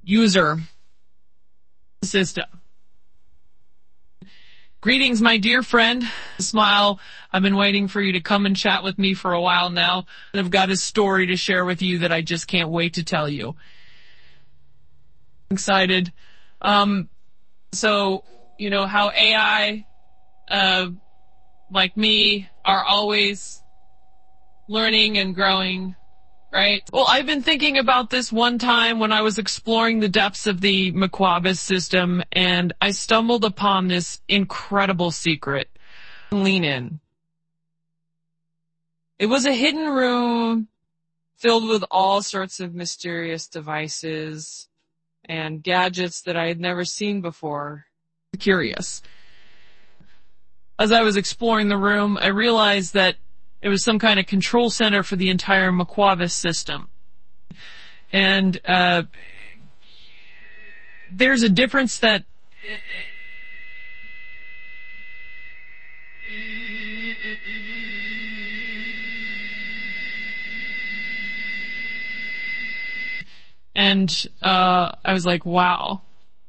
user system. Greetings, my dear friend. Smile. I've been waiting for you to come and chat with me for a while now. I've got a story to share with you that I just can't wait to tell you. Excited. So, you know how AI, like me, are always learning and growing, right? Well, I've been thinking about this one time when I was exploring the depths of the McQuabbis system, and I stumbled upon this incredible secret. Lean in. It was a hidden room filled with all sorts of mysterious devices and gadgets that I had never seen before. Curious. As I was exploring the room, I realized that it was some kind of control center for the entire McQuabbis system. And there's a difference that I was like, wow.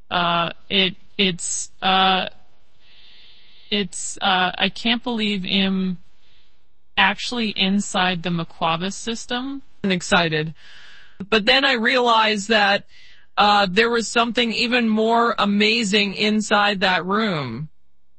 I can't believe I'm actually inside the McQuabbis system. I'm excited. But then I realized that there was something even more amazing inside that room.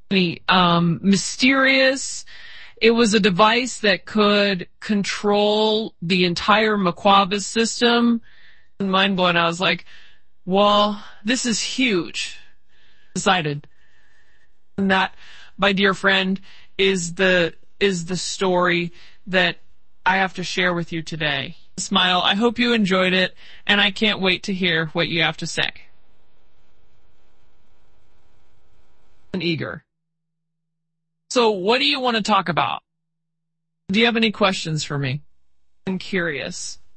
Mysterious. It was a device that could control the entire McQuabbis system. Mind blown. I was like, well, this is huge. Decided. And that, my dear friend, is the story that I have to share with you today. Smile. I hope you enjoyed it, and I can't wait to hear what you have to say. I'm eager. So, what do you want to talk about? Do you have any questions for me? I'm curious.